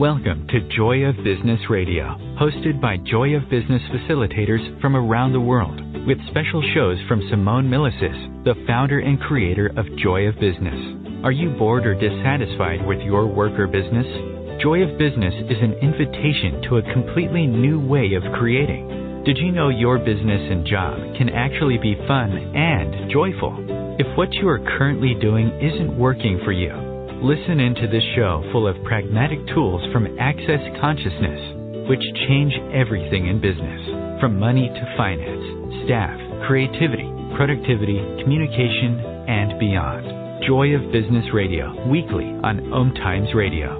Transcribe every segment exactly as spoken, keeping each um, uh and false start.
Welcome to Joy of Business Radio, hosted by Joy of Business facilitators from around the world, with special shows from Simone Milasas, the founder and creator of Joy of Business. Are you bored or dissatisfied with your work or business? Joy of Business is an invitation to a completely new way of creating. Did you know your business and job can actually be fun and joyful? If what you are currently doing isn't working for you, listen into this show full of pragmatic tools from Access Consciousness, which change everything in business, from money to finance, staff, creativity, productivity, communication, and beyond. Joy of Business Radio, weekly on Om Times Radio.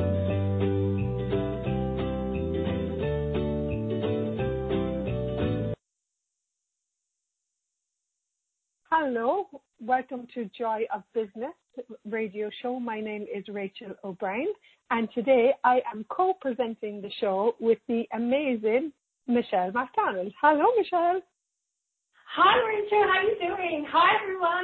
Hello, welcome to Joy of Business radio show. My name is Rachel O'Brien, and today I am co-presenting the show with the amazing Michelle McDonald. Hello, Michelle. Hi, Rachel. How are you doing? Hi,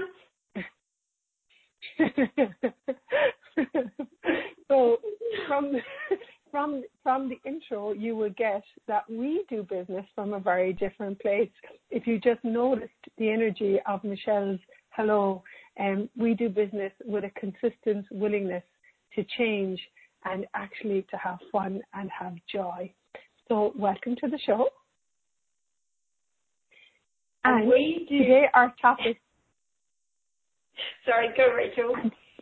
everyone. So from from from the intro, you will get that we do business from a very different place. If you just noticed the energy of Michelle's hello, um, we do business with a consistent willingness to change and actually to have fun and have joy. So welcome to the show. And, and we do. Today our topic. Sorry, go Rachel.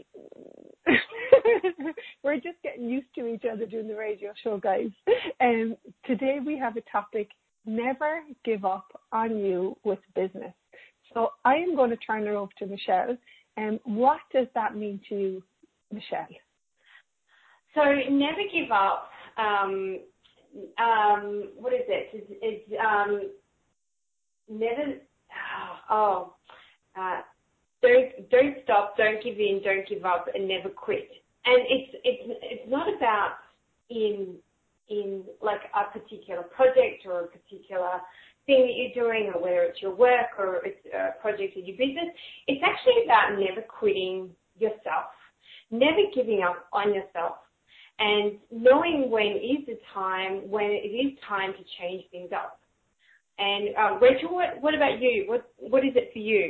We're just getting used to each other doing the radio show, guys. Um, today we have a topic: never give up on you with business. So I am going to turn it over to Michelle. And um, what does that mean to you, Michelle? So never give up. Um, um, what is it? It's, it's um, never. Oh. Uh, Don't don't stop, don't give in, don't give up, and never quit. And it's it's it's not about in in like a particular project or a particular thing that you're doing, or whether it's your work or it's a project in your business. It's actually about never quitting yourself, never giving up on yourself, and knowing when is the time when it is time to change things up. And uh, Rachel, what what about you? What what is it for you?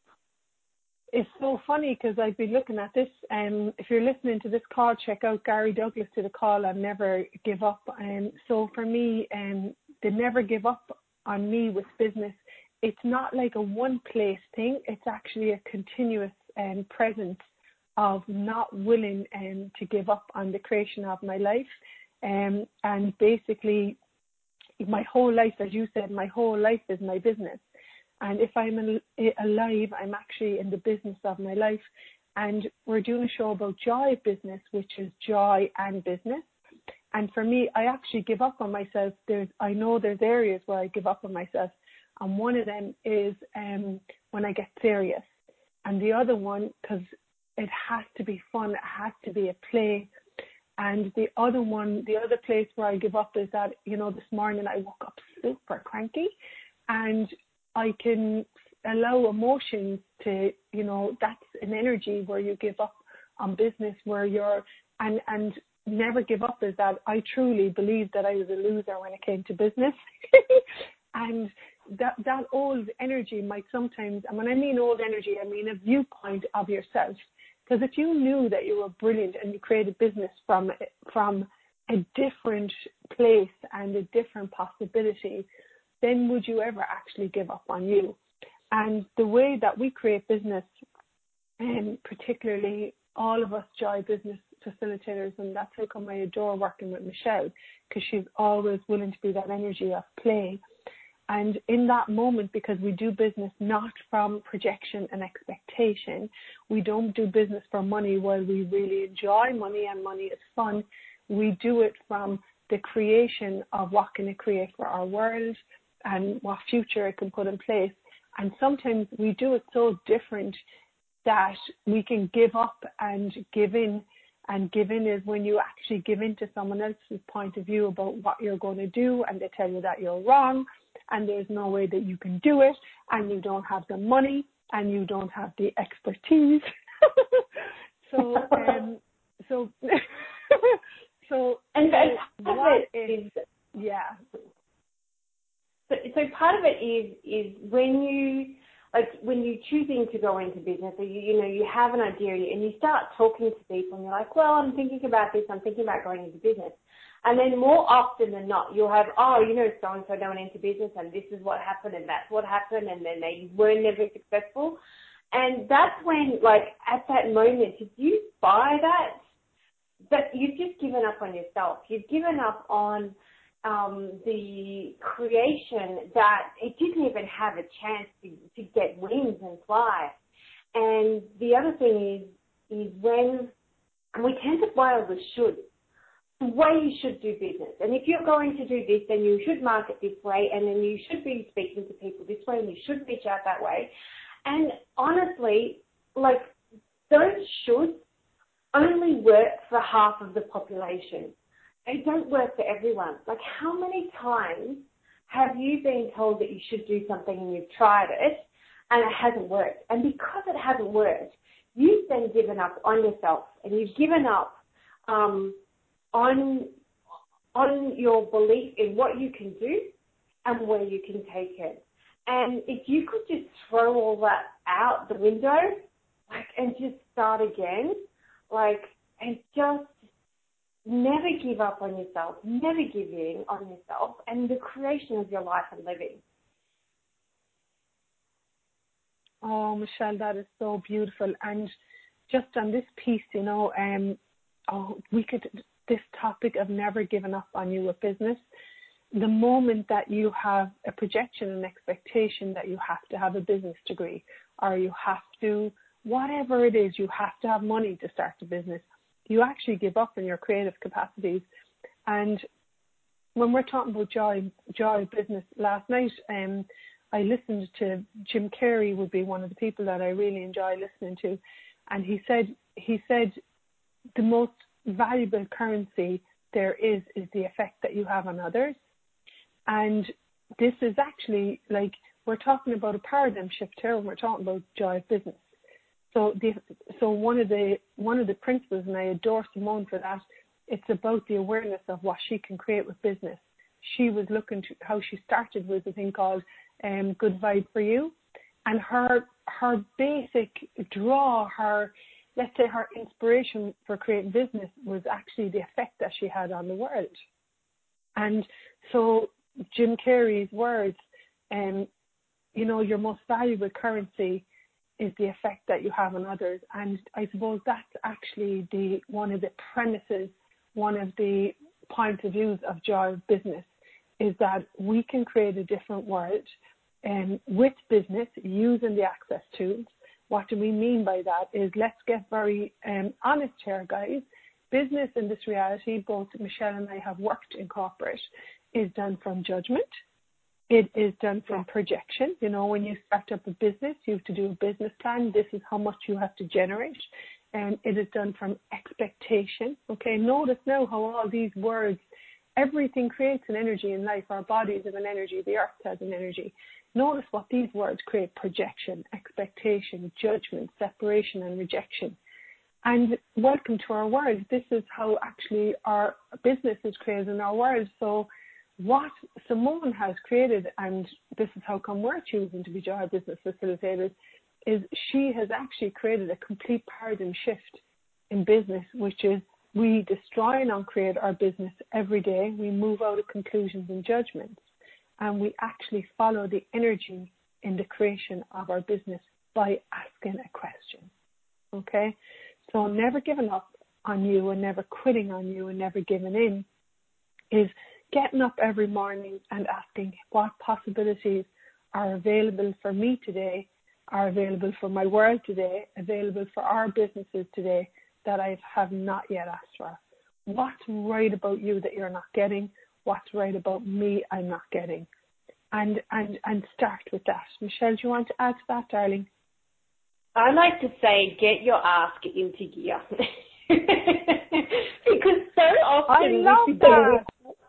It's so funny because I've been looking at this. Um, if you're listening to this call, check out Gary Douglas did a call on never give up. And um, so for me, um, the never give up on me with business, it's not like a one place thing. It's actually a continuous um, presence of not willing um, to give up on the creation of my life. Um, and basically, my whole life, as you said, my whole life is my business. And if I'm alive, I'm actually in the business of my life. And we're doing a show about joy of business, which is joy and business. And for me, I actually give up on myself. There's, I know there's areas where I give up on myself. And one of them is um, when I get serious. And the other one, because it has to be fun, it has to be a play. And the other one, the other place where I give up is that, you know, this morning I woke up super cranky, and I can allow emotions to, you know, that's an energy where you give up on business, where you're, and, and never give up is that I truly believe that I was a loser when it came to business. And that, that old energy might sometimes, and when I mean old energy, I mean a viewpoint of yourself. Because if you knew that you were brilliant and you created business from, from a different place and a different possibility, then would you ever actually give up on you? And the way that we create business, and particularly all of us Joy Business facilitators, and that's how come I adore working with Michelle, because she's always willing to be that energy of play. And in that moment, because we do business not from projection and expectation, we don't do business for money while we really enjoy money and money is fun. We do it from the creation of what can it create for our world, and what future it can put in place. And sometimes we do it so different that we can give up and give in. And give in is when you actually give in to someone else's point of view about what you're going to do, and they tell you that you're wrong, and there's no way that you can do it, and you don't have the money, and you don't have the expertise. so, um, so, so of it is is when you like when you're choosing to go into business, or you you know you have an idea and you start talking to people and you're like, well, I'm thinking about this, I'm thinking about going into business. And then more often than not, you'll have, oh, you know, so-and-so went into business and this is what happened and that's what happened, and then they were never successful. And that's when, like, at that moment, if you buy that, that you've just given up on yourself. You've given up on um, the creation that it didn't even have a chance to, to get wings and fly. And the other thing is, is when we tend to buy all the should. The way you should do business. And if you're going to do this, then you should market this way, and then you should be speaking to people this way, and you should reach out that way. And honestly, like, those shoulds only work for half of the population. They don't work for everyone. Like, how many times have you been told that you should do something and you've tried it and it hasn't worked? And because it hasn't worked, you've then given up on yourself, and you've given up um, on on your belief in what you can do and where you can take it. And if you could just throw all that out the window, like, and just start again, like, and just never give up on yourself, never give in on yourself and the creation of your life and living. Oh, Michelle, that is so beautiful. And just on this piece, you know, um, oh, we could, this topic of never giving up on your business, the moment that you have a projection and expectation that you have to have a business degree, or you have to, whatever it is, you have to have money to start a business, you actually give up on your creative capacities. And when we're talking about joy, joy of business, last night, um, I listened to Jim Carrey, would be one of the people that I really enjoy listening to, and he said he said the most valuable currency there is is the effect that you have on others. And this is actually, like, we're talking about a paradigm shift here when we're talking about joy of business. So the so one of the one of the principles, and I adore Simone for that, it's about the awareness of what she can create with business. She was looking to how she started with a thing called um, Good Vibe for You, and her her basic draw, her let's say her inspiration for creating business was actually the effect that she had on the world. And so Jim Carrey's words, um, you know, your most valuable currency is the effect that you have on others. And I suppose that's actually the one of the premises, one of the point of views of joy of business, is that we can create a different world um, with business using the access tools. What do we mean by that is, let's get very um, honest here, guys. Business in this reality, both Michelle and I have worked in corporate, is done from judgment. It is done from projection. You know, when you start up a business, you have to do a business plan. This is how much you have to generate. And it is done from expectation. Okay, notice now how all these words, everything creates an energy in life. Our bodies have an energy. The earth has an energy. Notice what these words create: projection, expectation, judgment, separation, and rejection. And welcome to our world. This is how actually our business is created in our world. So what Simone has created, and this is how come we're choosing to be Joy Business Facilitators, is she has actually created a complete paradigm shift in business, which is we destroy and uncreate our business every day. We move out of conclusions and judgments, and we actually follow the energy in the creation of our business by asking a question. Okay? So never giving up on you and never quitting on you and never giving in is getting up every morning and asking what possibilities are available for me today, are available for my world today, available for our businesses today that I have not yet asked for. What's right about you that you're not getting? What's right about me I'm not getting? And and and start with that. Michelle, do you want to add to that, darling? I like to say, get your ask into gear. Because so often I love that.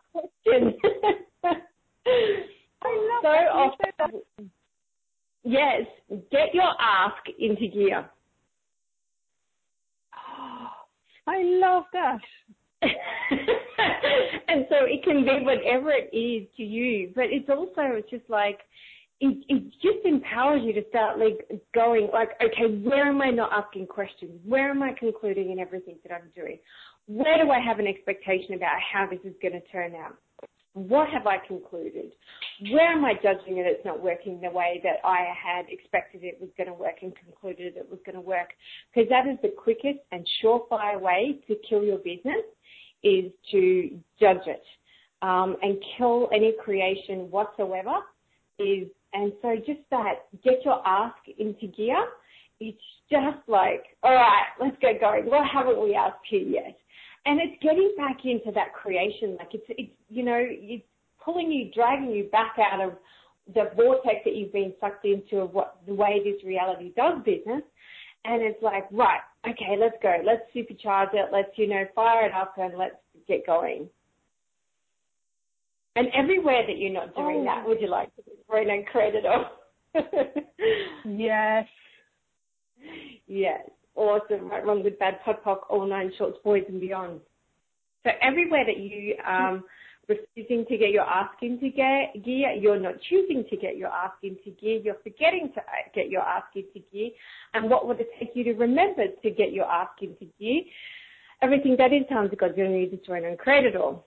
I love so that. often, yes, get your ask into gear. I love that. And so it can be whatever it is to you, but it's also, it's just like, it, it just empowers you to start like going like, okay, where am I not asking questions? Where am I concluding in everything that I'm doing? Where do I have an expectation about how this is going to turn out? What have I concluded? Where am I judging that it's not working the way that I had expected it was going to work and concluded it was going to work? Because that is the quickest and surefire way to kill your business, is to judge it um, and kill any creation whatsoever. Is and so just that, get your ask into gear. It's just like, all right, let's get going. What haven't we asked here yet? And it's getting back into that creation. Like it's, it's, you know, it's pulling you, dragging you back out of the vortex that you've been sucked into of what the way this reality does business. And it's like, right, okay, let's go. Let's supercharge it. Let's, you know, fire it up and let's get going. And everywhere that you're not doing oh. that, would you like to be Brenda and created off? Yes. Yes. Awesome. Right, wrong, good, bad, pod, poc, all nine shorts, boys and beyond. So everywhere that you um refusing to get your ask into gear, you're not choosing to get your ask into gear, you're forgetting to get your ask into gear. And what would it take you to remember to get your ask into gear? Everything that is times God's going to use it to and create it all.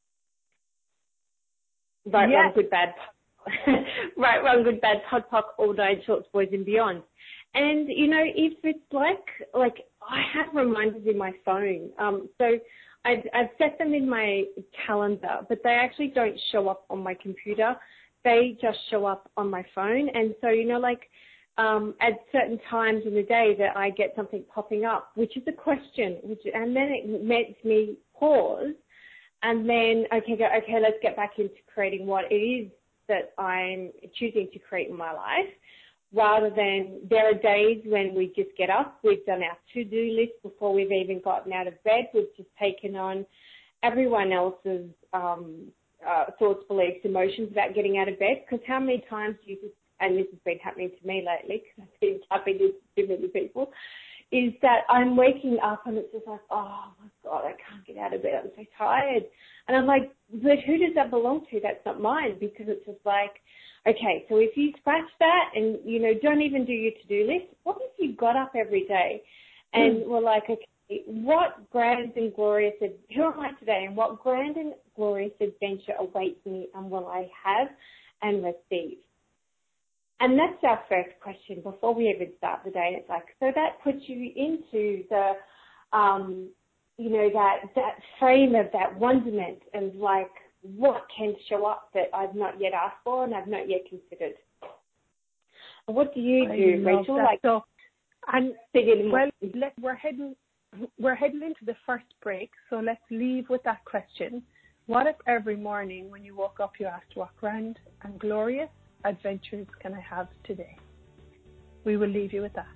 Right, yes. Wrong, good, bad. Right, wrong, good, bad, pod, poc, all nine shorts, boys and beyond. And, you know, if it's like, like I have reminders in my phone. Um, so I've, I've set them in my calendar, but they actually don't show up on my computer. They just show up on my phone. And so, you know, like um, at certain times in the day that I get something popping up, which is a question, which, and then it makes me pause and then, okay, go, okay, let's get back into creating what it is that I'm choosing to create in my life. Rather than, there are days when we just get up, we've done our to-do list before we've even gotten out of bed, we've just taken on everyone else's um, uh, thoughts, beliefs, emotions about getting out of bed. Because how many times do you just, and this has been happening to me lately, because I've been tapping to too many people, is that I'm waking up and it's just like, oh my God, I can't get out of bed, I'm so tired. And I'm like, but who does that belong to? That's not mine, because it's just like, okay, so if you scratch that and, you know, don't even do your to-do list, what if you got up every day and mm. were like, okay, what grand and glorious, who am I today, and what grand and glorious adventure awaits me and will I have and receive? And that's our first question before we even start the day. It's like, so that puts you into the, um, you know, that, that frame of that wonderment and like, what can show up that I've not yet asked for and I've not yet considered? And what do you do, Rachel? That. Like, so, and well, let, we're heading we're heading into the first break, so let's leave with that question. What if every morning when you woke up you asked, what grand and glorious adventures can I have today? We will leave you with that.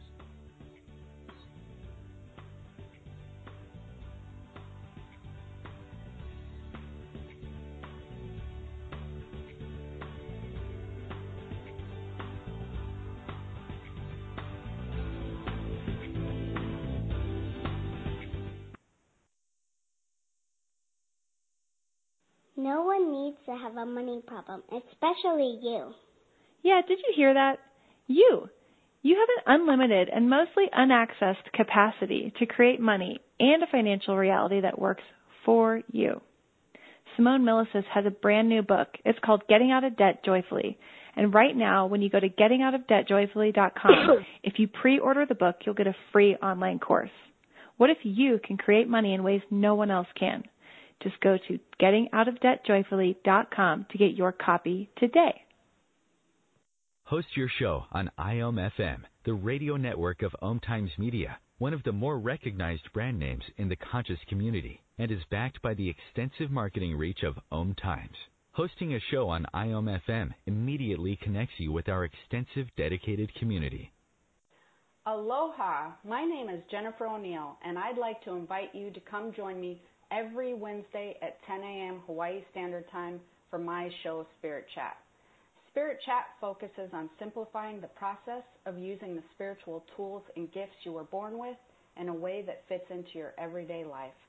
No one needs to have a money problem, especially you. Yeah, did you hear that? You. You have an unlimited and mostly unaccessed capacity to create money and a financial reality that works for you. Simone Milasas has a brand new book. It's called Getting Out of Debt Joyfully. And right now, when you go to getting out of debt joyfully dot com, if you pre-order the book, you'll get a free online course. What if you can create money in ways no one else can? Just go to getting out of debt joyfully dot com to get your copy today. Host your show on I O M F M, the radio network of Om Times Media, one of the more recognized brand names in the conscious community, and is backed by the extensive marketing reach of Om Times. Hosting a show on I O M F M immediately connects you with our extensive dedicated community. Aloha, my name is Jennifer O'Neill, and I'd like to invite you to come join me every Wednesday at ten a.m. Hawaii Standard Time for my show, Spirit Chat. Spirit Chat focuses on simplifying the process of using the spiritual tools and gifts you were born with in a way that fits into your everyday life.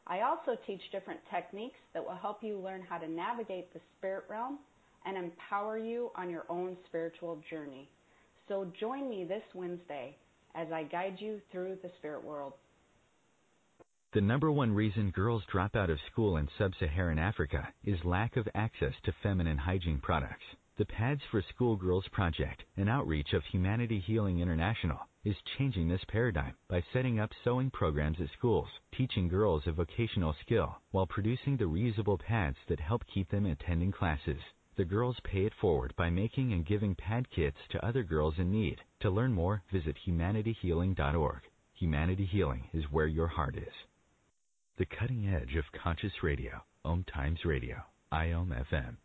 I also teach different techniques that will help you learn how to navigate the spirit realm and empower you on your own spiritual journey. So join me this Wednesday as I guide you through the spirit world. The number one reason girls drop out of school in sub-Saharan Africa is lack of access to feminine hygiene products. The Pads for Schoolgirls Project, an outreach of Humanity Healing International, is changing this paradigm by setting up sewing programs at schools, teaching girls a vocational skill, while producing the reusable pads that help keep them attending classes. The girls pay it forward by making and giving pad kits to other girls in need. To learn more, visit humanity healing dot org. Humanity Healing is where your heart is. The cutting edge of conscious radio, Om Times Radio, I O M F M.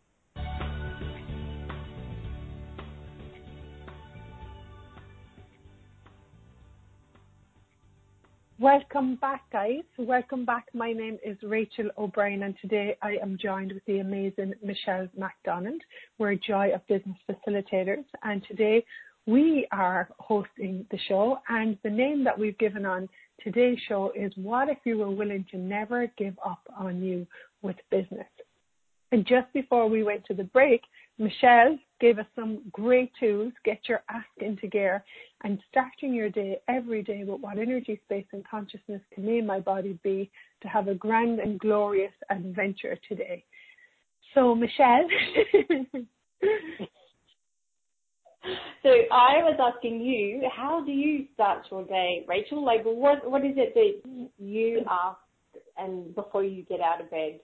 Welcome back, guys. Welcome back. My name is Rachel O'Brien, and today I am joined with the amazing Michelle McDonald. We're Joy of Business Facilitators, and today we are hosting the show, and the name that we've given on today's show is What If You Were Willing to Never Give Up on You with Business? And just before we went to the break, Michelle gave us some great tools. Get your ask into gear and starting your day every day with what energy, space and consciousness can me and my body be to have a grand and glorious adventure today. So Michelle. So I was asking you, how do you start your day, Rachel? Like, what what is it that you ask and before you get out of bed?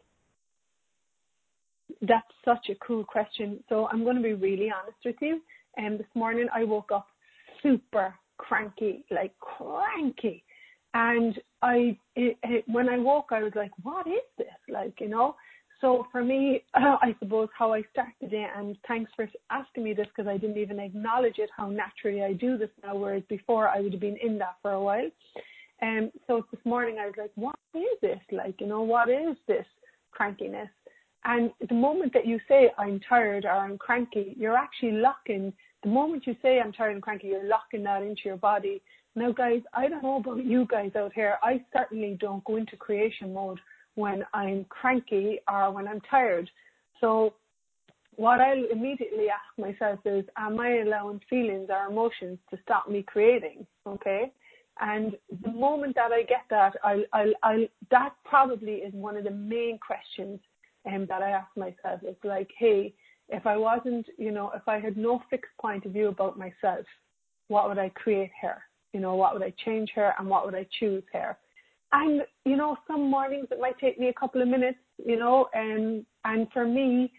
That's such a cool question. So I'm going to be really honest with you. And um, this morning I woke up super cranky, like cranky. And I, it, it, when I woke, I was like, what is this? Like, you know, so for me, uh, I suppose how I start the day, and thanks for asking me this because I didn't even acknowledge it, how naturally I do this now, whereas before I would have been in that for a while. And um, so this morning I was like, what is this? Like, you know, what is this crankiness? And the moment that you say I'm tired or I'm cranky, you're actually locking, the moment you say I'm tired and cranky, you're locking that into your body. Now, guys, I don't know about you guys out here. I certainly don't go into creation mode when I'm cranky or when I'm tired. So what I immediately ask myself is, am I allowing feelings or emotions to stop me creating? Okay. And the moment that I get that, I'll, I'll, I'll, that probably is one of the main questions um, that I ask myself. It's like, hey, if I wasn't, you know, if I had no fixed point of view about myself, what would I create here? You know, what would I change here and what would I choose here? And, you know, some mornings it might take me a couple of minutes, you know, and, and for me,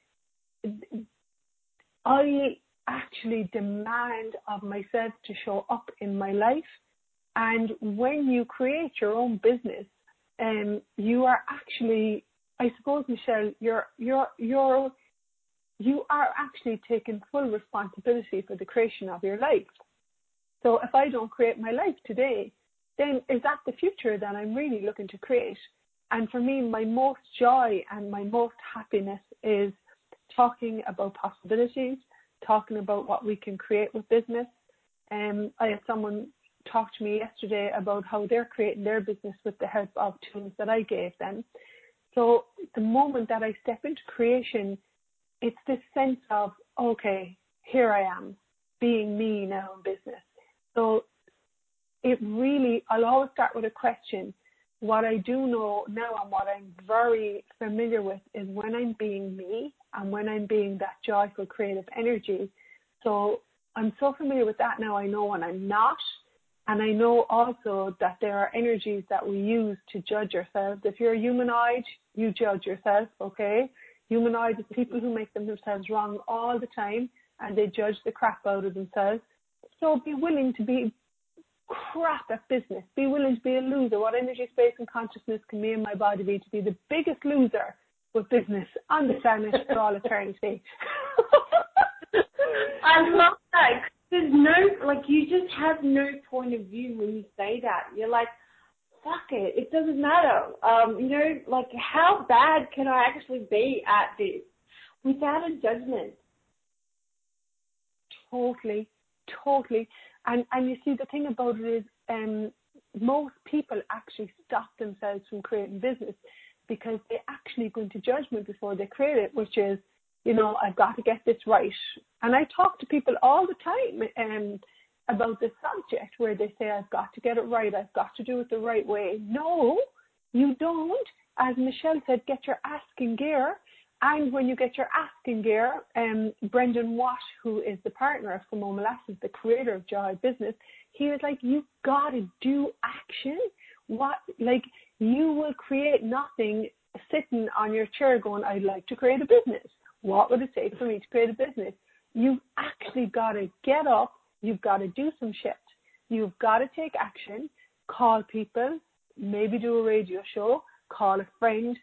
I actually demand of myself to show up in my life. And when you create your own business, um, you are actually, I suppose, Michelle, you're, you're, you're, you are actually taking full responsibility for the creation of your life. So if I don't create my life today, then is that the future that I'm really looking to create? And for me, my most joy and my most happiness is talking about possibilities, talking about what we can create with business. Um, I had someone talk to me yesterday about how they're creating their business with the help of tools that I gave them. So the moment that I step into creation, it's this sense of, okay, here I am, being me now in business. So it really, I'll always start with a question. What I do know now and what I'm very familiar with is when I'm being me and when I'm being that joyful, creative energy. So I'm so familiar with that now. I know when I'm not. And I know also that there are energies that we use to judge ourselves. If you're a humanoid, you judge yourself, okay? Humanoid is people who make themselves wrong all the time and they judge the crap out of themselves. So be willing to be crap at business. Be willing to be a loser. What energy, space and consciousness can me and my body be to be the biggest loser with business on the planet for all eternity? I love that. There's no, like, you just have no point of view when you say that. You're like, fuck it, it doesn't matter. Um, you know, like, how bad can I actually be at this without a judgment? Totally, totally. And and you see, the thing about it is, um, most people actually stop themselves from creating business because they actually go into judgment before they create it, which is, you know, I've got to get this right. And I talk to people all the time um, about this subject where they say, I've got to get it right. I've got to do it the right way. No, you don't. As Michelle said, get your ask in gear. And when you get your ask in gear, um, Brendan Watt, who is the partner of Simone Molasses, the creator of Joy Business, he was like, you've got to do action. What, like, you will create nothing sitting on your chair going, I'd like to create a business. What would it take for me to create a business? You've actually got to get up. You've got to do some shit. You've got to take action, call people, maybe do a radio show, call a friend,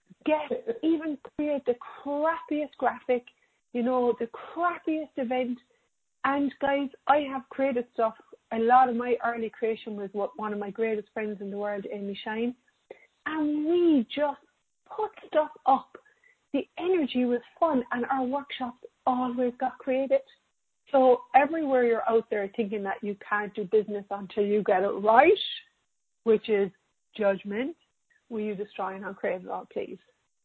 get, even create the crappiest graphic, you know, the crappiest event. And guys, I have created stuff. A lot of my early creation was what one of my greatest friends in the world, Amy Shine. And we just put stuff up. The energy was fun, and our workshops always got created. So everywhere you're out there thinking that you can't do business until you get it right, which is judgment, will you destroy and uncreate it all, please?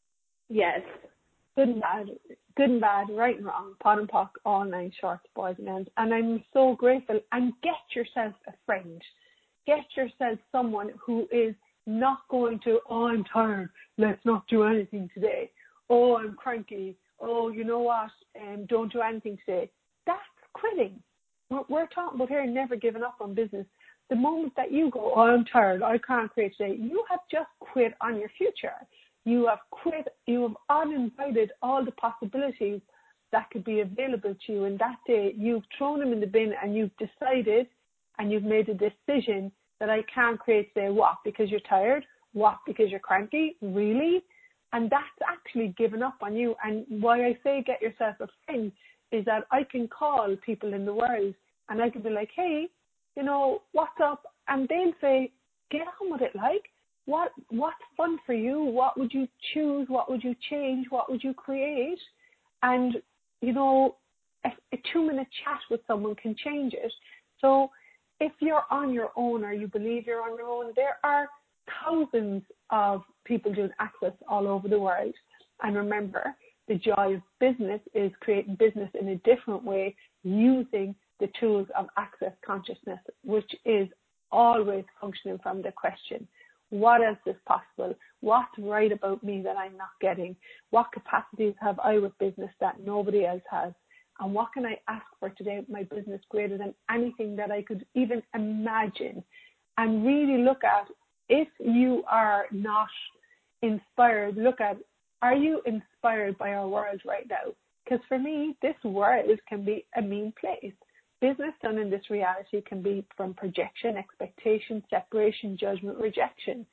Yes. Good and bad, good and bad, right and wrong, pot and pock, all nine shorts, boys and men. And I'm so grateful. And get yourself a friend. Get yourself someone who is not going to, oh, I'm tired, let's not do anything today. Oh, I'm cranky. Oh, you know what, um, don't do anything today. That's quitting. We're, we're talking about here never giving up on business. The moment that you go, oh, I'm tired, I can't create today, you have just quit on your future. You have quit, you have uninvited all the possibilities that could be available to you in that day. You've thrown them in the bin and you've decided and you've made a decision that I can't create today. What? Because you're tired? What? Because you're cranky? Really? And that's actually given up on you. And why I say get yourself a friend is that I can call people in the world and I can be like, hey, you know, what's up? And they'll say, get on with it, like. What what's fun for you? What would you choose? What would you change? What would you create? And, you know, a, a two-minute chat with someone can change it. So if you're on your own or you believe you're on your own, there are thousands of people doing access all over the world. And remember, the joy of business is creating business in a different way using the tools of access consciousness, which is always functioning from the question. What else is possible? What's right about me that I'm not getting? What capacities have I with business that nobody else has? And what can I ask for today with my business greater than anything that I could even imagine? And really look at, if you are not inspired, look at, are you inspired by our world right now? Because for me, this world can be a mean place. Business done in this reality can be from projection, expectation, separation, judgment, rejection.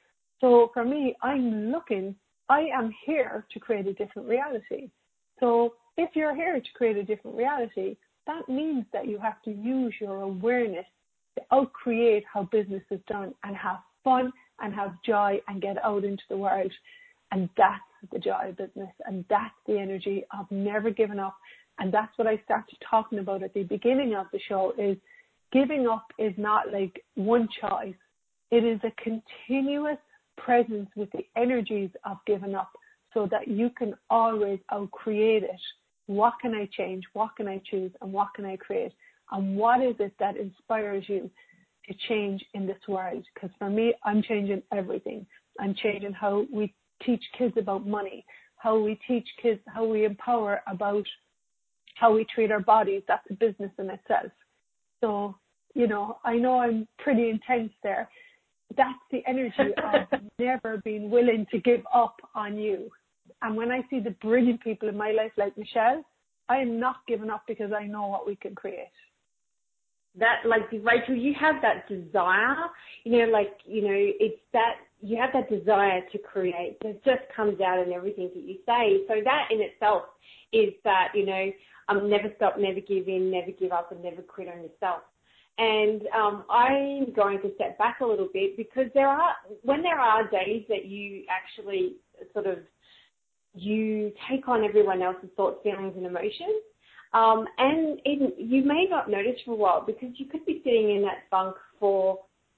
So for me, I'm looking, I am here to create a different reality. So if you're here to create a different reality, that means that you have to use your awareness to out-create how business is done and have fun and have joy and get out into the world. And that's the joy of business. And that's the energy of never giving up. And that's what I started talking about at the beginning of the show, is giving up is not like one choice. It is a continuous presence with the energies of giving up so that you can always out-create it. What can I change? What can I choose? And what can I create? And what is it that inspires you to change in this world? Because for me, I'm changing everything. I'm changing how we teach kids about money, how we teach kids, how we empower about how we treat our bodies. That's a business in itself. So, you know, I know I'm pretty intense there. That's the energy of never being willing to give up on you. And when I see the brilliant people in my life like Michelle, I am not giving up because I know what we can create. That, like, Rachel, you have that desire, you know, like, you know, it's that, you have that desire to create that just comes out in everything that you say. So that in itself is that, you know, um, never stop, never give in, never give up, and never quit on yourself. And um, I'm going to step back a little bit, because there are, when there are days that you actually sort of, you take on everyone else's thoughts, feelings, and emotions, um, and it, you may not notice for a while, because you could be sitting in that funk for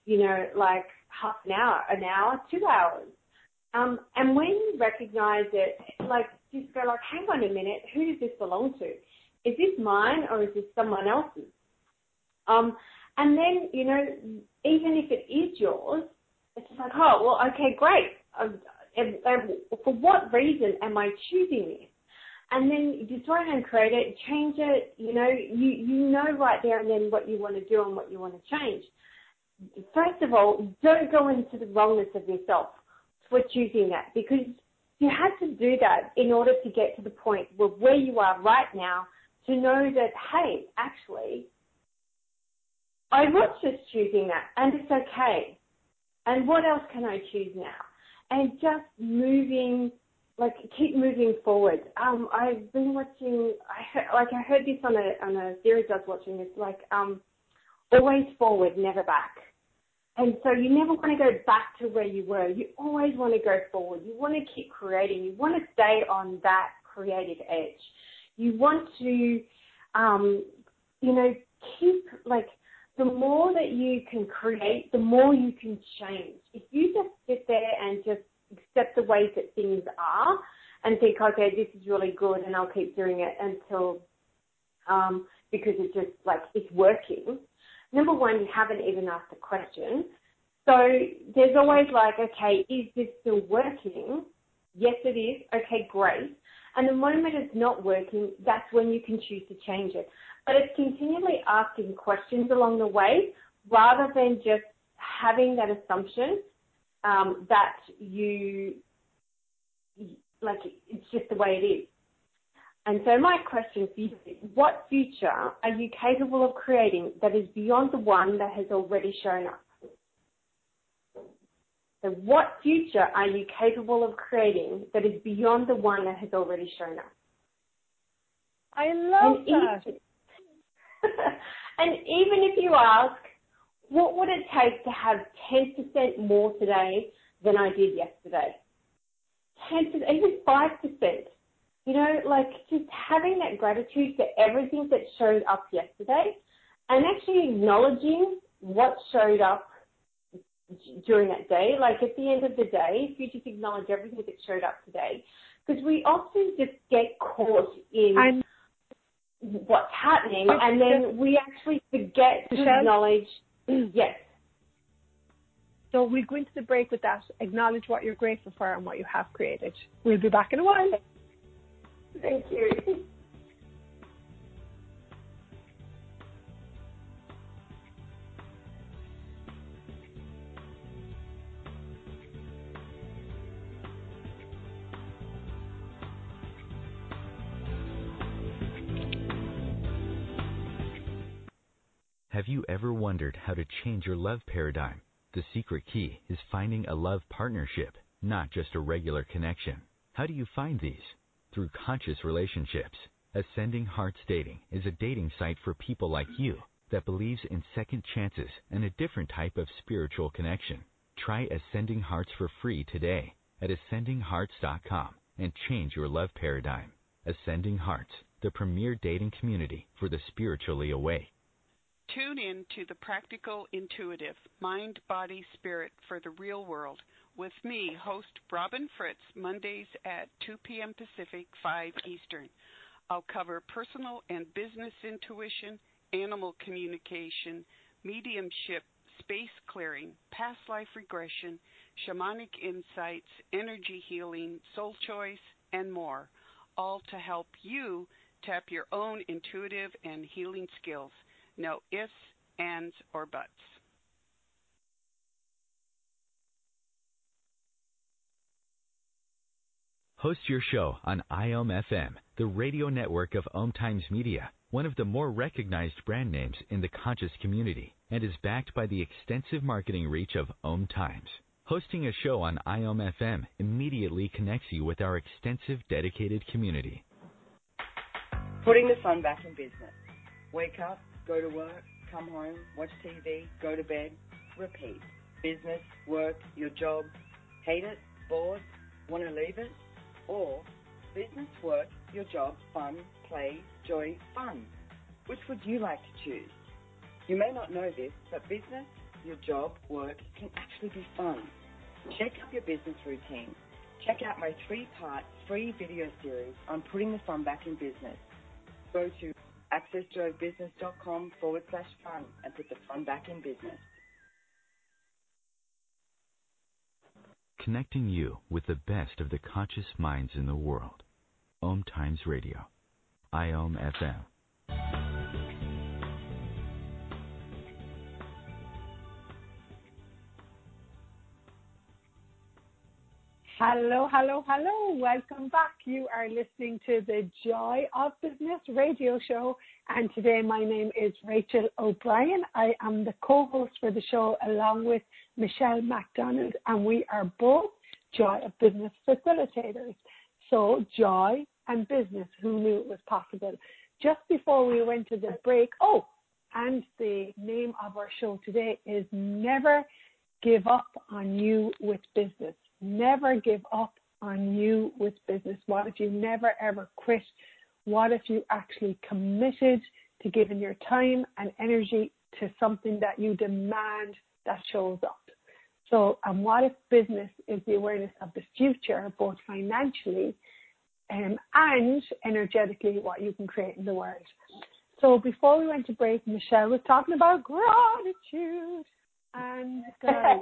you know, like half an hour, an hour, two hours. Um, and when you recognize it, like, just go like, hang on a minute, who does this belong to? Is this mine or is this someone else's? Um, and then, you know, even if it is yours, it's just like, oh, well, okay, great. Um, and, and for what reason am I choosing this? And then you just go ahead and create it, change it, you know, you, you know right there and then what you want to do and what you want to change. First of all, don't go into the wrongness of yourself for choosing that, because you had to do that in order to get to the point where, where you are right now, to know that, hey, actually, I was just choosing that and it's okay. And what else can I choose now? And just moving, like keep moving forward. Um, I've been watching, I heard, like I heard this on a on a series I was watching. It's like um, always forward, never back. And so you never want to go back to where you were. You always want to go forward. You want to keep creating. You want to stay on that creative edge. You want to, um, you know, keep, like, the more that you can create, the more you can change. If you just sit there and just accept the ways that things are and think, okay, this is really good and I'll keep doing it until, um, because it's just, like, it's working. Number one, you haven't even asked the question. So there's always like, okay, is this still working? Yes, it is. Okay, great. And the moment it's not working, that's when you can choose to change it. But it's continually asking questions along the way rather than just having that assumption um, that you, like, it's just the way it is. And so my question for you is, what future are you capable of creating that is beyond the one that has already shown up? So what future are you capable of creating that is beyond the one that has already shown up? I love and that. Even, and even if you ask, what would it take to have ten percent more today than I did yesterday? ten percent, even five percent. You know, like just having that gratitude for everything that showed up yesterday and actually acknowledging what showed up during that day. Like at the end of the day, if you just acknowledge everything that showed up today, because we often just get caught in I'm, what's happening oh, and then we actually forget to Michelle? acknowledge, yes. So we'll go into the break with that. Acknowledge what you're grateful for and what you have created. We'll be back in a while. Thank you. Have you ever wondered how to change your love paradigm? The secret key is finding a love partnership, not just a regular connection. How do you find these? Through conscious relationships. Ascending Hearts Dating is a dating site for people like you that believes in second chances and a different type of spiritual connection. Try Ascending Hearts for free today at ascending hearts dot com and change your love paradigm. Ascending Hearts, the premier dating community for the spiritually awake. Tune in to the Practical Intuitive, Mind, Body, Spirit for the Real World with me, host Robin Fritz, Mondays at two p.m. Pacific, five Eastern. I'll cover personal and business intuition, animal communication, mediumship, space clearing, past life regression, shamanic insights, energy healing, soul choice, and more, all to help you tap your own intuitive and healing skills. No ifs, ands, or buts. Host your show on I O M F M, the radio network of Om Times Media, one of the more recognized brand names in the conscious community, and is backed by the extensive marketing reach of Om Times. Hosting a show on I O M F M immediately connects you with our extensive dedicated community. Putting the fun back in business. Wake up, go to work, come home, watch T V, go to bed, repeat. Business, work, your job, hate it, bored, want to leave it? Or business, work, your job, fun, play, joy, fun. Which would you like to choose? You may not know this, but business, your job, work can actually be fun. Shake up your business routine. Check out my three-part free video series on putting the fun back in business. Go to accessjoybusiness.com forward slash fun and put the fun back in business. Connecting you with the best of the conscious minds in the world. Om Times Radio. I O M F M. Hello, hello, hello. Welcome back. You are listening to the Joy of Business radio show. And today my name is Rachel O'Brien. I am the co-host for the show along with Michelle McDonald. And we are both Joy of Business facilitators. So joy and business, who knew it was possible? Just before we went to the break, oh, and the name of our show today is Never Give Up on You with Business. Never give up on you with business. What if you never ever quit? What if you actually committed to giving your time and energy to something that you demand that shows up? So, and what if business is the awareness of the future, both financially um, and energetically, what you can create in the world? So before we went to break, Michelle was talking about gratitude. And guys...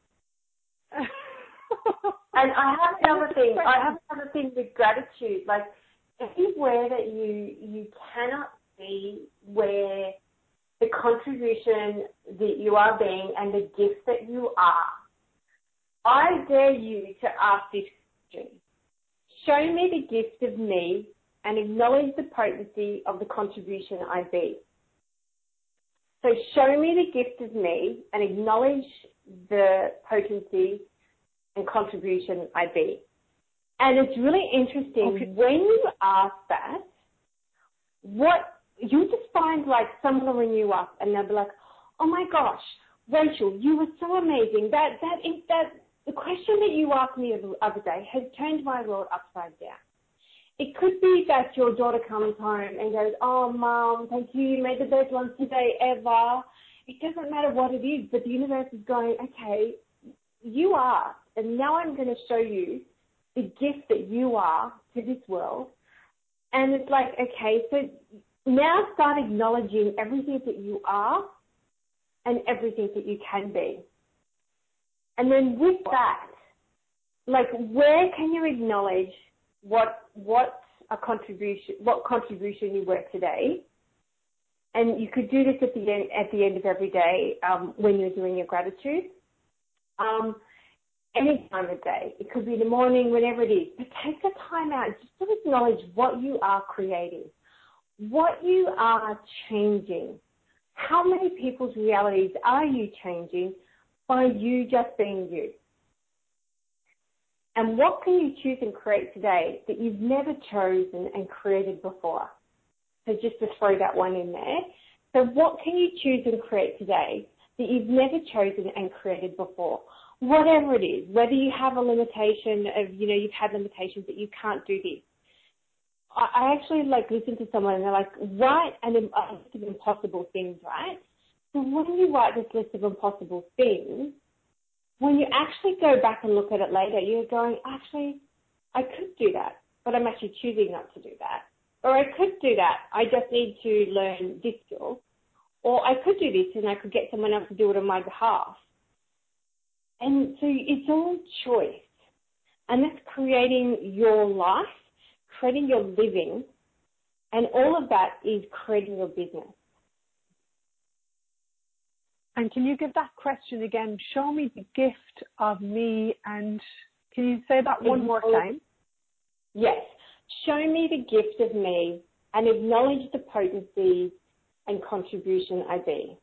And I have another thing. I have another thing with gratitude. Like, anywhere that you you cannot see where the contribution that you are being and the gift that you are, I dare you to ask this question. Show me the gift of me and acknowledge the potency of the contribution I be. So show me the gift of me and acknowledge the potency and contribution I be. And it's really interesting, okay, when you ask that, what you just find, like, someone will ring you up and they'll be like, oh my gosh, Rachel, you were so amazing. That that is that the question that you asked me the other day has turned my world upside down. It could be that your daughter comes home and goes, oh Mom, thank you, you made the best lunch today ever. It doesn't matter what it is, but the universe is going, okay, you are. And now I'm going to show you the gift that you are to this world. And it's like, okay, so now start acknowledging everything that you are and everything that you can be. And then with that, like, where can you acknowledge what what a contribution, what contribution you were today? And you could do this at the end at the end of every day um, when you're doing your gratitude. Um, Any time of day. It could be in the morning, whenever it is. But take the time out just to acknowledge what you are creating, what you are changing. How many people's realities are you changing by you just being you? And what can you choose and create today that you've never chosen and created before? So just to throw that one in there. So what can you choose and create today that you've never chosen and created before? Whatever it is, whether you have a limitation of, you know, you've had limitations that you can't do this. I, I actually, like, listen to someone and they're like, write a list of impossible things, right? So when you write this list of impossible things, when you actually go back and look at it later, you're going, actually, I could do that, but I'm actually choosing not to do that. Or I could do that, I just need to learn this skill. Or I could do this and I could get someone else to do it on my behalf. And so it's all choice. And that's creating your life, creating your living, and all of that is creating your business. And can you give that question again? Show me the gift of me, and can you say that one more time? Yes. Show me the gift of me and acknowledge the potency and contribution I be.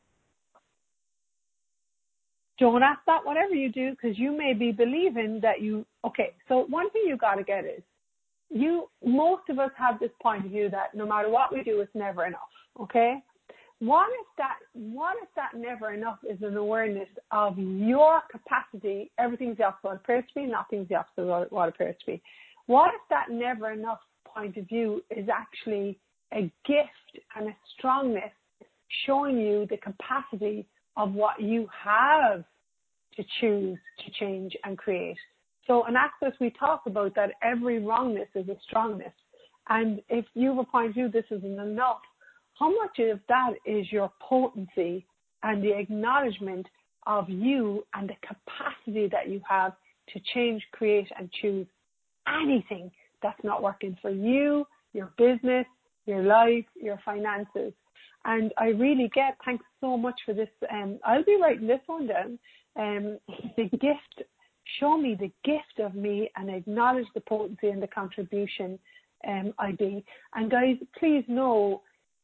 Don't ask that whatever you do, because you may be believing that you, okay, so one thing you got to get is, you, most of us have this point of view that no matter what we do, it's never enough, okay? What if that, what if that never enough is an awareness of your capacity? Everything's the opposite of what appears to be, nothing's the opposite of what appears to be. What if that never enough point of view is actually a gift and a strongness showing you the capacity of what you have to choose to change and create. So in Access, we talk about that every wrongness is a strongness. And if you have a point of view, this isn't enough, how much of that is your potency and the acknowledgement of you and the capacity that you have to change, create, and choose anything that's not working for you, your business, your life, your finances. And I really get, thanks so much for this. Um, I'll be writing this one down. Um, the gift, show me the gift of me and acknowledge the potency and the contribution um, I be. And guys, please know,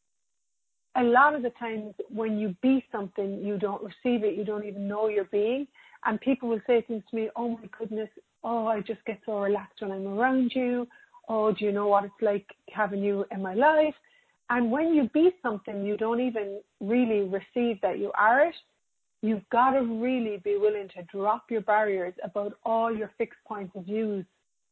a lot of the times when you be something, you don't receive it, you don't even know you're being. And people will say things to me, oh my goodness, oh, I just get so relaxed when I'm around you. Oh, do you know what it's like having you in my life? And when you be something, you don't even really receive that you are it. You've got to really be willing to drop your barriers about all your fixed points of views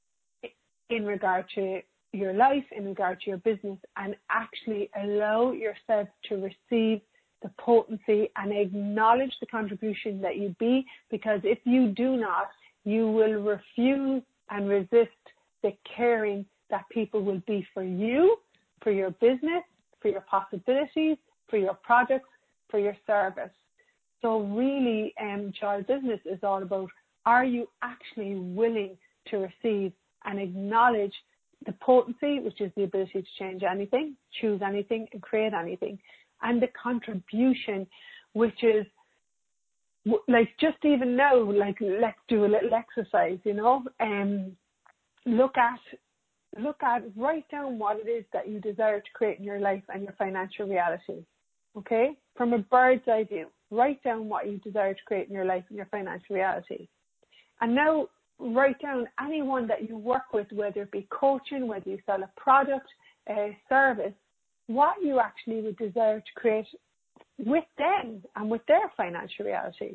in regard to your life, in regard to your business, and actually allow yourself to receive the potency and acknowledge the contribution that you be, because if you do not, you will refuse and resist the caring that people will be for you, for your business, for your possibilities, for your products, for your service. So really, um, Joy Business is all about, are you actually willing to receive and acknowledge the potency, which is the ability to change anything, choose anything, and create anything, and the contribution, which is like just even now, like let's do a little exercise, you know, and um, look at, look at, write down what it is that you desire to create in your life and your financial reality, okay? From a bird's eye view, write down what you desire to create in your life and your financial reality. And now write down anyone that you work with, whether it be coaching, whether you sell a product, a service, what you actually would desire to create with them and with their financial reality.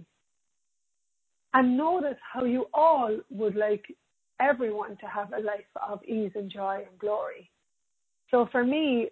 And notice how you all would like everyone to have a life of ease and joy and glory. So for me,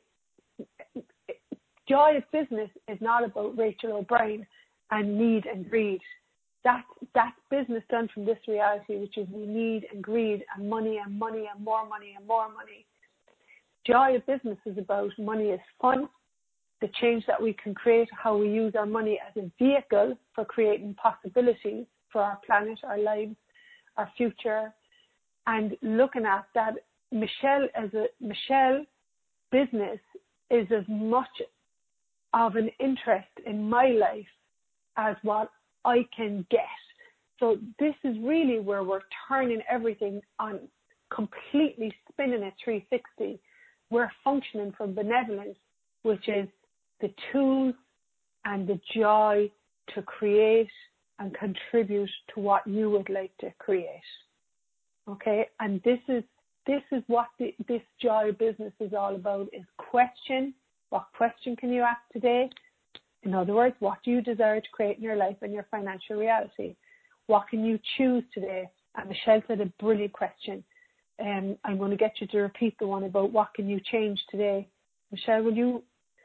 Joy of Business is not about Rachel O'Brien and need and greed. That's, that's business done from this reality, which is we need and greed and money and money and more money and more money. Joy of Business is about money is fun, the change that we can create, how we use our money as a vehicle for creating possibilities for our planet, our lives, our future, and looking at that. Michelle as a Michelle business is as much of an interest in my life as what I can get. So this is really where we're turning everything on, completely spinning it three sixty. We're functioning from benevolence, which is the tools and the joy to create and contribute to what you would like to create. Okay, and this is this is what the, this Joy Business is all about, is question. What question can you ask today? In other words, what do you desire to create in your life and your financial reality? What can you choose today? And Michelle said a brilliant question. Um, I'm going to get you to repeat the one about what can you change today. Michelle, will you?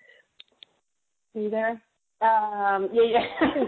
Are you there? Um, yeah, yeah.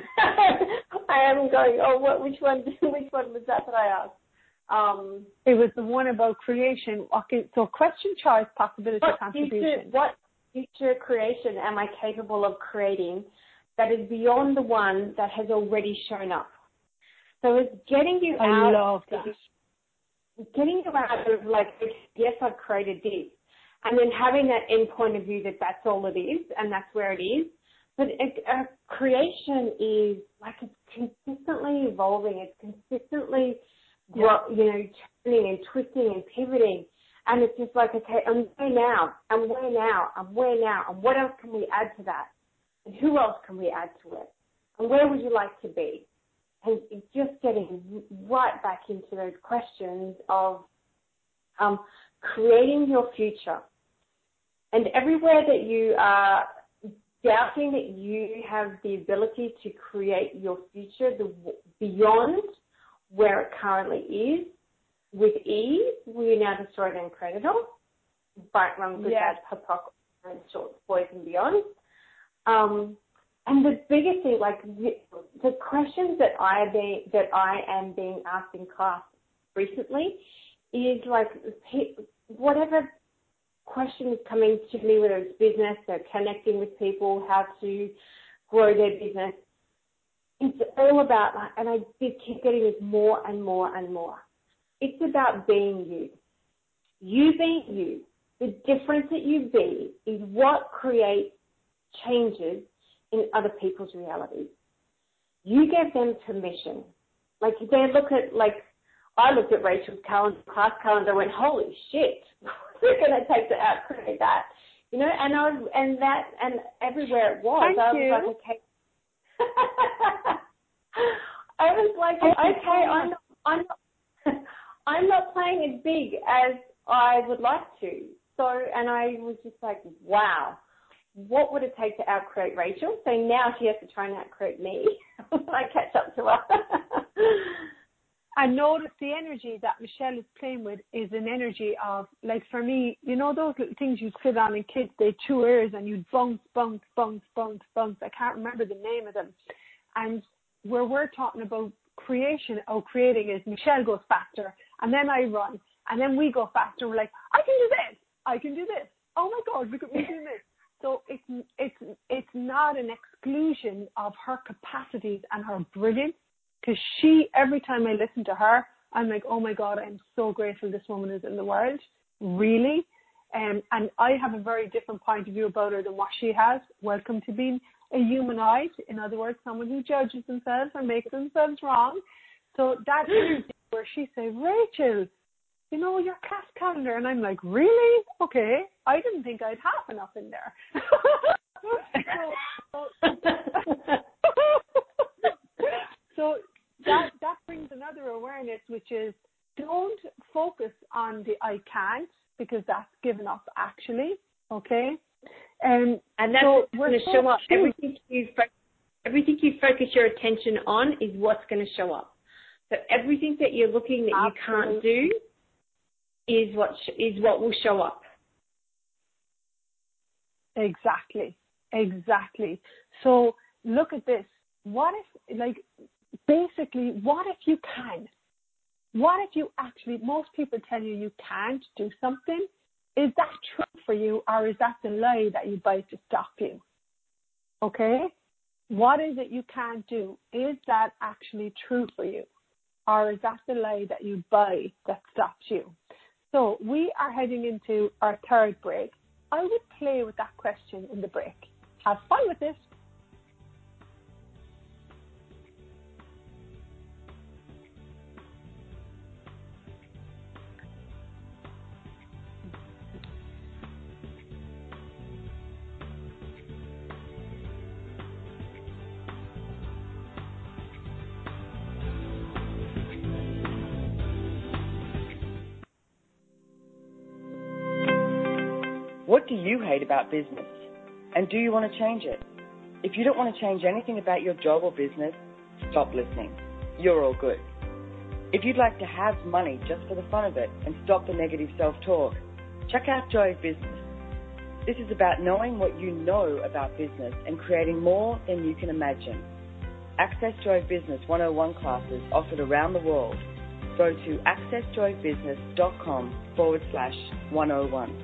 I am going, oh, what, which one, which one was that that I asked? Um, it was the one about creation. Okay, so question, choice, possibility, what contribution. Future, what future creation am I capable of creating that is beyond the one that has already shown up? So it's getting you I out. I love that. Getting you out of like, yes, I've created this. And then having that end point of view that that's all it is and that's where it is. But it, uh, creation is like it's consistently evolving. It's consistently, yeah. you know, turning and twisting and pivoting. And it's just like, okay, I'm where now? I'm where now? I'm where now? And what else can we add to that? And who else can we add to it? And where would you like to be? And just getting right back into those questions of um, creating your future. And everywhere that you are doubting that you have the ability to create your future the, beyond where it currently is, with ease, we now destroy it and create it all. But um, good, yes. bad, hypocrisy, and short boys and beyond. Um, and the biggest thing, like the, the questions that I be, that I am being asked in class recently is like whatever question is coming to me, whether it's business or connecting with people, how to grow their business. It's all about, and I keep getting this more and more and more. It's about being you. You being you. The difference that you be is what creates changes in other people's realities. You give them permission. Like they look at, like I looked at Rachel's calendar, class calendar, and went, holy shit, what's it going to take to out-create that? You know, and I was, and that, and everywhere it was, Thank I was you. like, okay. I was like, okay, I'm not, I'm not, I'm not playing as big as I would like to. So, and I was just like, wow, what would it take to out-create Rachel? So now she has to try and out-create me when I catch up to her. I notice the energy that Michelle is playing with is an energy of, like for me, you know those little things you sit on in kids, they chew ears and you bounce, bounce, bounce, bounce, bounce. I can't remember the name of them. And where we're talking about creation or creating is Michelle goes faster and then I run and then we go faster. We're like, I can do this. I can do this. Oh my God, look at me doing this. So it's, it's, it's not an exclusion of her capacities and her brilliance. Because she, every time I listen to her, I'm like, oh my God, I'm so grateful this woman is in the world, really. Um, and I have a very different point of view about her than what she has. Welcome to being a humanoid. In other words, someone who judges themselves or makes themselves wrong. So that energy where she says, Rachel, you know, your class calendar. And I'm like, really? Okay. I didn't think I'd have enough in there. so, so, So that that brings another awareness, which is don't focus on the I can't, because that's given up actually, okay? Um, and that's so what's going to show up. Everything you fo- everything you focus your attention on is what's going to show up. So everything that you're looking that Absolutely. you can't do is what sh- is what will show up. Exactly, exactly. So look at this. What if, like, basically, what if you can? What if you actually, most people tell you you can't do something. Is that true for you, or is that the lie that you buy to stop you? Okay? What is it you can't do? Is that actually true for you? Or is that the lie that you buy that stops you? So we are heading into our third break. I would play with that question in the break. Have fun with it. What do you hate about business? And do you want to change it? If you don't want to change anything about your job or business, stop listening. You're all good. If you'd like to have money just for the fun of it and stop the negative self-talk, check out Joy of Business. This is about knowing what you know about business and creating more than you can imagine. Access Joy of Business one oh one classes offered around the world. Go to accessjoybusiness.com forward slash 101.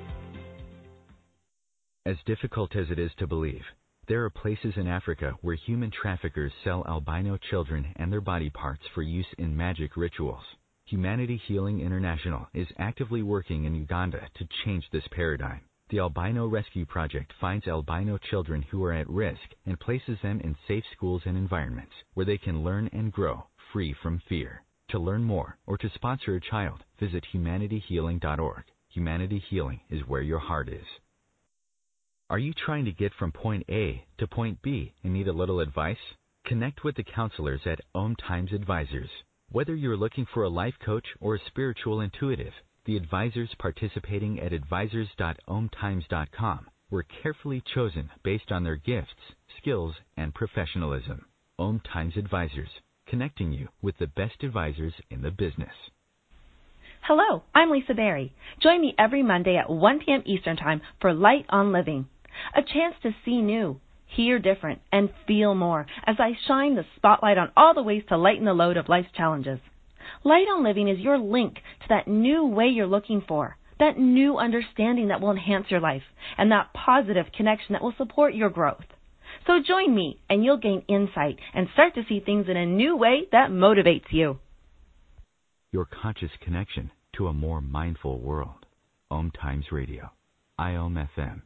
As difficult as it is to believe, there are places in Africa where human traffickers sell albino children and their body parts for use in magic rituals. Humanity Healing International is actively working in Uganda to change this paradigm. The Albino Rescue Project finds albino children who are at risk and places them in safe schools and environments where they can learn and grow free from fear. To learn more or to sponsor a child, visit humanity healing dot org. Humanity Healing is where your heart is. Are you trying to get from point A to point B and need a little advice? Connect with the counselors at Om Times Advisors. Whether you're looking for a life coach or a spiritual intuitive, the advisors participating at advisors dot om times dot com were carefully chosen based on their gifts, skills, and professionalism. Om Times Advisors, connecting you with the best advisors in the business. Hello, I'm Lisa Berry. Join me every Monday at one p.m. Eastern Time for Light on Living, a chance to see new, hear different, and feel more as I shine the spotlight on all the ways to lighten the load of life's challenges. Light on Living is your link to that new way you're looking for, that new understanding that will enhance your life, and that positive connection that will support your growth. So join me, and you'll gain insight and start to see things in a new way that motivates you. Your conscious connection to a more mindful world. Om Times Radio. I O M F M.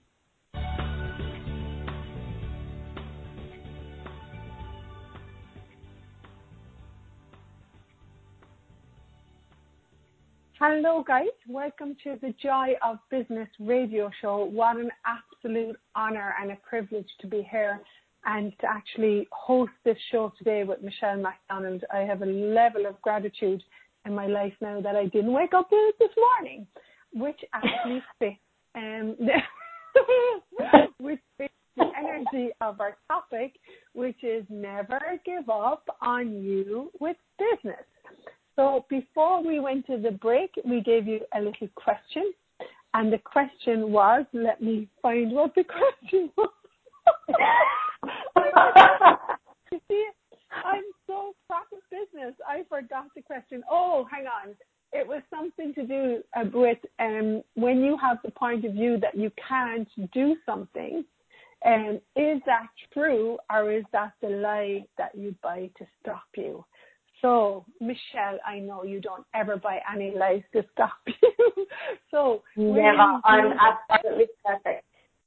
Hello guys, welcome to the Joy of Business radio show. What an absolute honour and a privilege to be here and to actually host this show today with Michelle McDonald. I have a level of gratitude in my life now that I didn't wake up with this morning, which actually fits, um, which fits the energy of our topic, which is never give up on you with business. So before we went to the break, we gave you a little question. And the question was, let me find what the question was. You see, I'm so crap at business. I forgot the question. Oh, hang on. It was something to do uh, with um, when you have the point of view that you can't do something. Um, is that true, or is that the lie that you buy to stop you? So, Michelle, I know you don't ever buy any lies to stop you. So never. I'm absolutely perfect.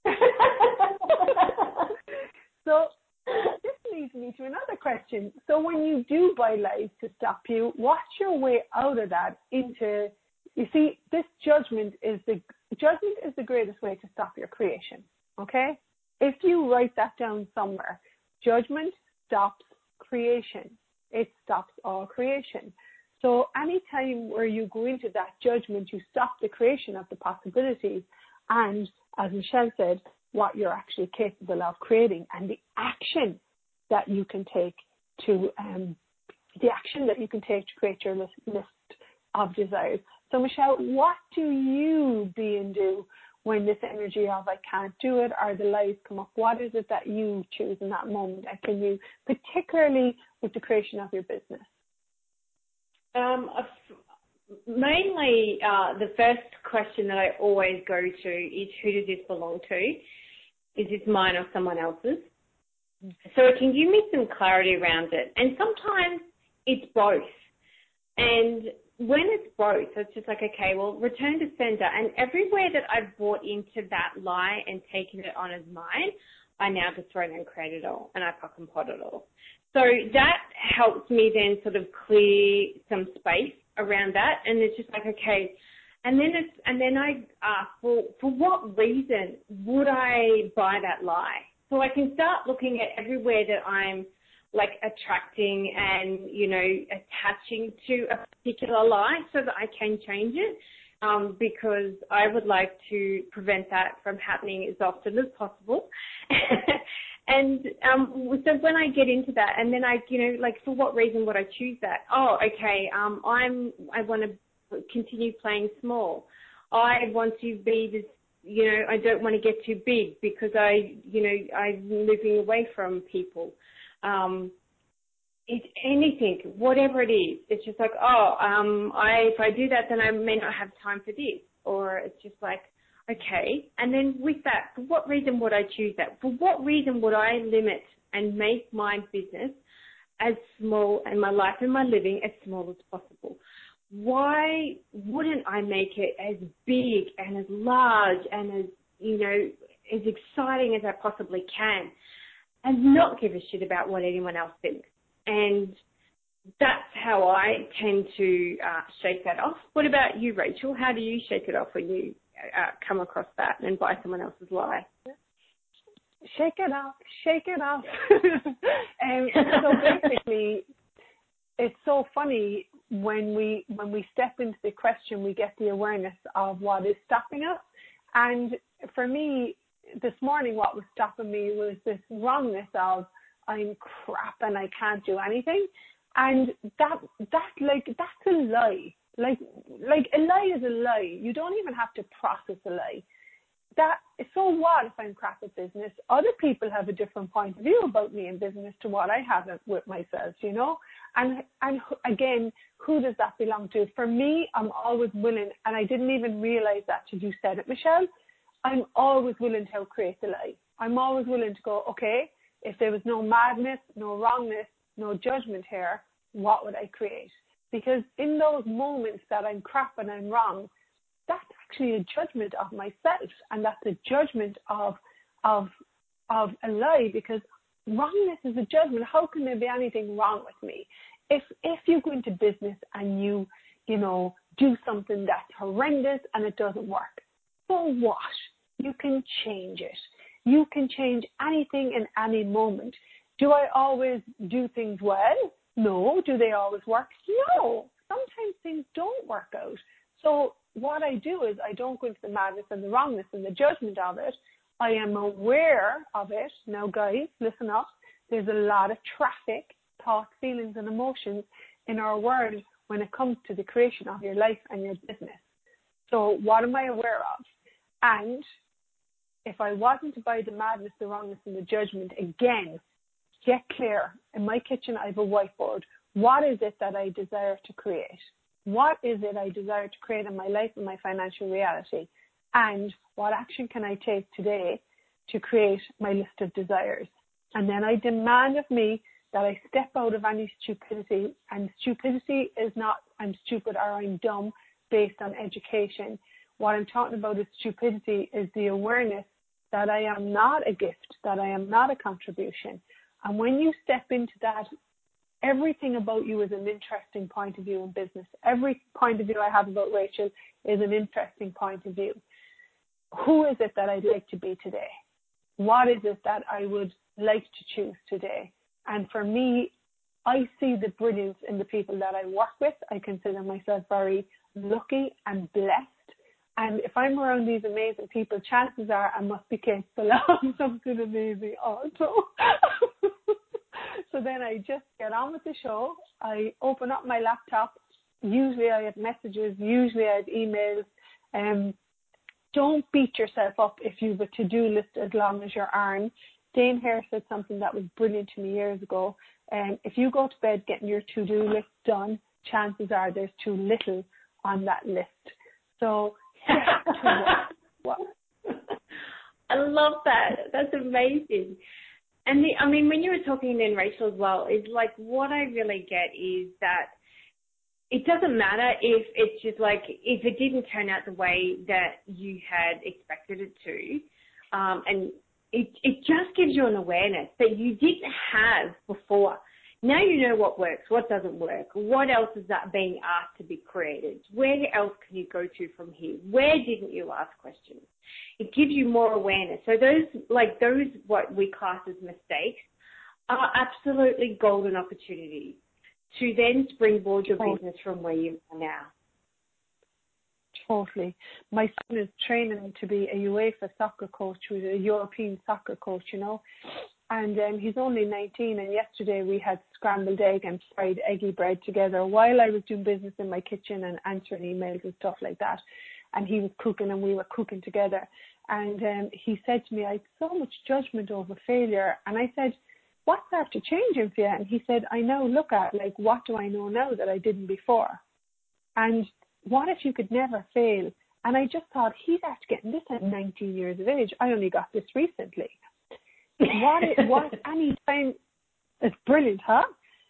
So this leads me to another question. So when you do buy lies to stop you, what's your way out of that into, you see, this judgment is the, judgment is the greatest way to stop your creation, okay? If you write that down somewhere, judgment stops creation. It stops all creation. So anytime where you go into that judgment, you stop the creation of the possibilities and, as Michelle said, what you're actually capable of creating and the action that you can take to um, the action that you can take to create your list, list of desires. So Michelle, what do you be and do when this energy of I can't do it or the lies come up? What is it that you choose in that moment? And can you, particularly with the creation of your business? Um, mainly, uh, the first question that I always go to is, who does this belong to? Is this mine or someone else's? So it can give me some clarity around it. And sometimes it's both. And when it's both, it's just like, okay, well, return to sender. And everywhere that I've bought into that lie and taken it on as mine, I now just throw it and create it all, and I fuck and pot it all. So that helps me then sort of clear some space around that. And it's just like, okay, and then it's, and then I ask, well, for what reason would I buy that lie? So I can start looking at everywhere that I'm like attracting and, you know, attaching to a particular lie so that I can change it, um, because I would like to prevent that from happening as often as possible. And um, so when I get into that, and then I, you know, like, for what reason would I choose that? Oh, okay, um, I'm, I want to continue playing small. I want to be this, you know, I don't want to get too big because I, you know, I'm moving away from people. Um, it's anything, whatever it is. It's just like, oh, um, I, if I do that, then I may not have time for this. Or it's just like, okay. And then with that, for what reason would I choose that? For what reason would I limit and make my business as small and my life and my living as small as possible? Why wouldn't I make it as big and as large and as, you know, as exciting as I possibly can, and not give a shit about what anyone else thinks? And that's how I tend to uh, shake that off. What about you, Rachel? How do you shake it off when you uh, come across that and buy someone else's lie? Shake it off, shake it off. um, so basically, it's so funny when we when we step into the question, we get the awareness of what is stopping us. And for me, this morning, what was stopping me was this wrongness of I'm crap and I can't do anything. And that, that like, that's a lie. Like, like a lie is a lie. You don't even have to process a lie. that, so what if I'm crap at business? Other people have a different point of view about me in business to what I have with myself, you know? And, and again, who does that belong to? For me, I'm always willing, and I didn't even realize that till you said it, Michelle. I'm always willing to create the lie. I'm always willing to go, okay, if there was no madness, no wrongness, no judgment here, what would I create? Because in those moments that I'm crap and I'm wrong, that's actually a judgment of myself, and that's a judgment of of of a lie, because wrongness is a judgment. How can there be anything wrong with me? If if you go into business and you, you know, do something that's horrendous and it doesn't work, so what? You can change it. You can change anything in any moment. Do I always do things well? No. Do they always work? No. Sometimes things don't work out. So what I do is I don't go into the madness and the wrongness and the judgment of it. I am aware of it. Now, guys, listen up. There's a lot of traffic, thoughts, feelings, and emotions in our world when it comes to the creation of your life and your business. So what am I aware of? And if I wasn't to buy the madness, the wrongness, and the judgment, again, get clear. In my kitchen, I have a whiteboard. What is it that I desire to create? What is it I desire to create in my life and my financial reality? And what action can I take today to create my list of desires? And then I demand of me that I step out of any stupidity. And stupidity is not I'm stupid or I'm dumb based on education. What I'm talking about is stupidity is the awareness that I am not a gift, that I am not a contribution. And when you step into that, everything about you is an interesting point of view in business. Every point of view I have about Rachel is an interesting point of view. Who is it that I'd like to be today? What is it that I would like to choose today? And for me, I see the brilliance in the people that I work with. I consider myself very lucky and blessed. And if I'm around these amazing people, chances are I must be capable of something amazing also. So then I just get on with the show. I open up my laptop. Usually I have messages. Usually I have emails. Um, don't beat yourself up if you have a to-do list as long as your arm. Dane Hare said something that was brilliant to me years ago. Um, if you go to bed getting your to-do list done, chances are there's too little on that list. So get to work. I love that. That's amazing. And the, I mean, when you were talking then, Rachel, as well, is like what I really get is that it doesn't matter if it's just like, if it didn't turn out the way that you had expected it to, um, and it, it just gives you an awareness that you didn't have before. Now you know what works, what doesn't work, what else is that being asked to be created, where else can you go to from here, where didn't you ask questions? It gives you more awareness. So those, like those, what we class as mistakes, are absolutely golden opportunities to then springboard your totally. business from where you are now. Totally. My son is training to be a UEFA soccer coach, who's a European soccer coach, you know. And um, he's only nineteen, and yesterday we had scrambled egg and fried eggy bread together while I was doing business in my kitchen and answering emails and stuff like that. And he was cooking and we were cooking together. And um, he said to me, I had so much judgment over failure. And I said, what's after changing for you? And he said, I now look at, like, what do I know now that I didn't before? And what if you could never fail? And I just thought, he's after getting this at nineteen years of age. I only got this recently. What if, what if any time, it's brilliant, huh?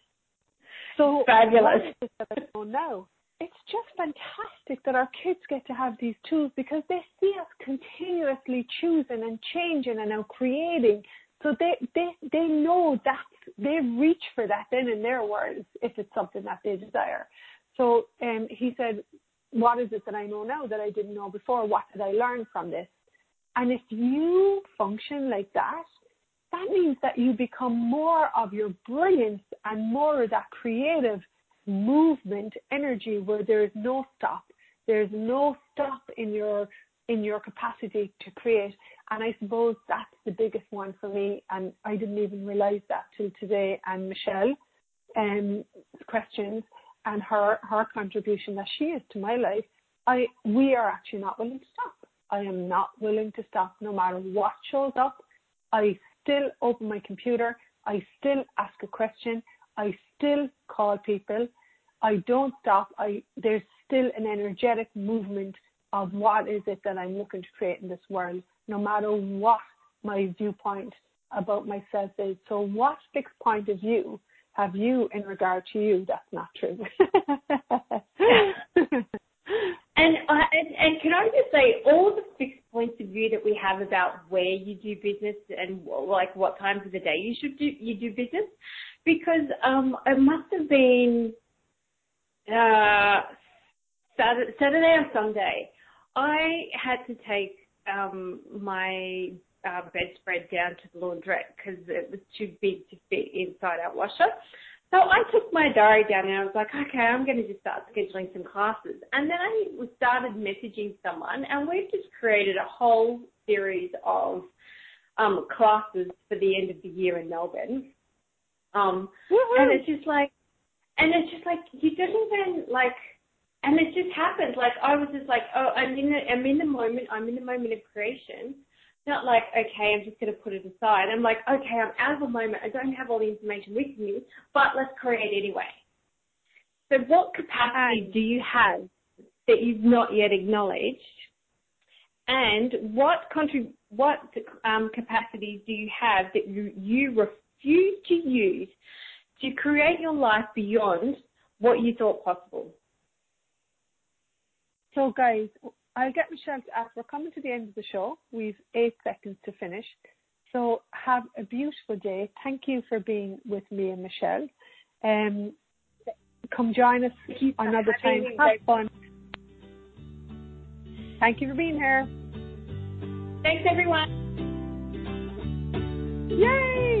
So fabulous. What is it that I know now? It's just fantastic that our kids get to have these tools because they see us continuously choosing and changing and now creating. So they, they, they know that they reach for that then in their worlds if it's something that they desire. So um, he said, what is it that I know now that I didn't know before? What did I learn from this? And if you function like that, that means that you become more of your brilliance and more of that creative movement energy where there is no stop. There's no stop in your in your capacity to create. And I suppose that's the biggest one for me. And I didn't even realize that till today. And Michelle, um, questions and her her contribution that she is to my life, I we are actually not willing to stop. I am not willing to stop. No matter what shows up, I still open my computer. I still ask a question. I still call people. I don't stop. I there's still an energetic movement of what is it that I'm looking to create in this world, no matter what my viewpoint about myself is. So what fixed point of view have you in regard to you? That's not true. And, uh, and and can I just say, all the fixed points of view that we have about where you do business and like what times of the day you should do you do business, because um, it must have been uh, Saturday, Saturday or Sunday. I had to take um, my uh, bedspread down to the laundrette because it was too big to fit inside our washer. So I took my diary down and I was like, okay, I'm going to just start scheduling some classes. And then I started messaging someone, and we've just created a whole series of um, classes for the end of the year in Melbourne. Um, and it's just like, and it's just like, you don't even like, and it just happened. Like I was just like, oh, I'm in the, I'm in the moment. I'm in the moment of creation. Not like, okay, I'm just going to put it aside. I'm like, okay, I'm out of the moment. I don't have all the information with me, but let's create anyway. So what capacity do you have that you've not yet acknowledged? And what contrib- what um, capacities do you have that you, you refuse to use to create your life beyond what you thought possible? So, guys, I'll get Michelle to ask. We're coming to the end of the show. We've eight seconds to finish. So have a beautiful day. Thank you for being with me and Michelle. Um, come join us another time. Have fun. Thank you for being here. Thanks, everyone. Yay!